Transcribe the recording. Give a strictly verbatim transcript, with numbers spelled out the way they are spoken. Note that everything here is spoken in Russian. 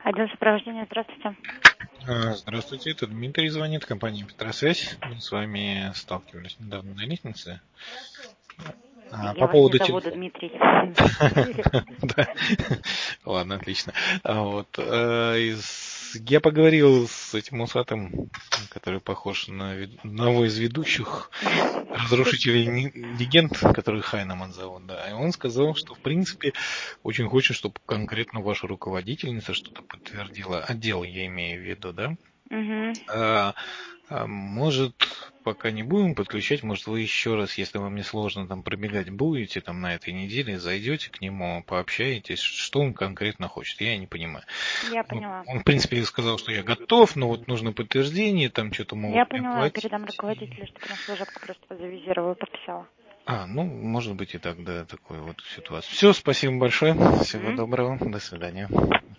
Отдел сопровождения, здравствуйте. А, Здравствуйте, это Дмитрий звонит, компания Петросвязь. Мы с вами сталкивались недавно на лестнице. А, Я По вас не поводу забуду, телефона. Дмитрий. Да. Ладно, отлично. А вот э, из- я поговорил с этим усатым, который похож на вед- одного из ведущих разрушителей ни- легенд, который Хайнеман зовут, да. И он сказал, что в принципе очень хочет, чтобы конкретно ваша руководительница что-то подтвердила. Отдел я имею в виду, да. Мгм. А, а, может, пока не будем подключать, может, вы еще раз, если вам не сложно там пробегать будете там на этой неделе, зайдете к нему, пообщаетесь, что он конкретно хочет, я не понимаю. Я Ну, поняла. он, в принципе, сказал, что я готов, но вот нужно подтверждение, там что-то Я могут мне поняла, платить. передам руководителю, чтобы она служебку просто завизировала, подписала. А, ну, может быть и так, да, такой вот ситуация. Все, спасибо большое, всего М? доброго, до свидания.